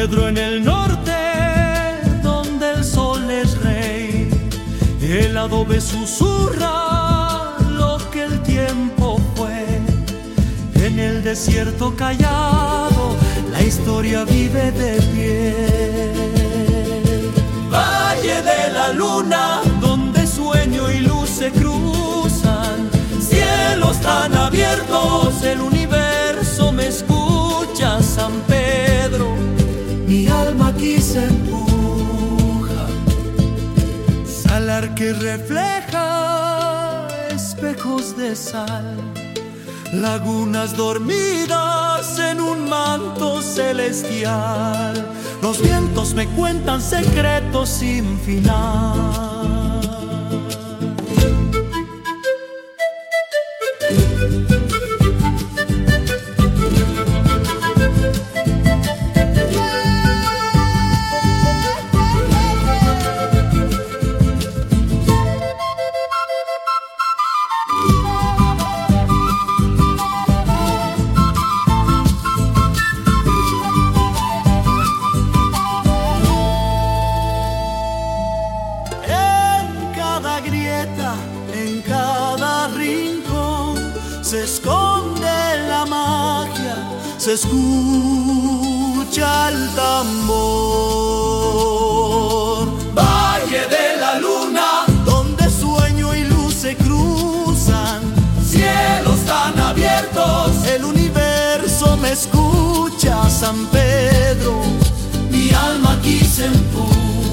Pedro en el norte, donde el sol es rey. El adobe susurra lo que el tiempo fue. En el desierto callado, la historia vive de pie. Valle de la luna, donde sueño y luz se cruzan. Cielos tan abiertos, el universo me escucha. San Pedro, mi alma aquí se empuja. Salar que refleja espejos de sal, lagunas dormidas en un manto celestial. Los vientos me cuentan secretos sin final. En cada rincón se esconde la magia, se escucha el tambor. Valle de la luna, donde sueño y luz se cruzan. Cielos tan abiertos, el universo me escucha. San Pedro, mi alma aquí se empuja.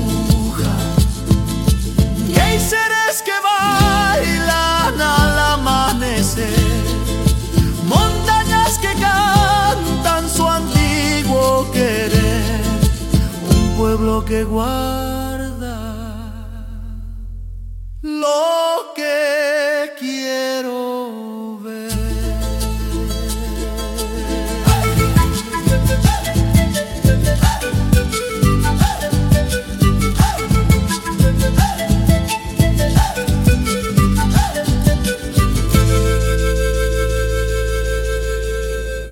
Y hay seres que bailan al amanecer, montañas que cantan su antiguo querer, un pueblo que guarda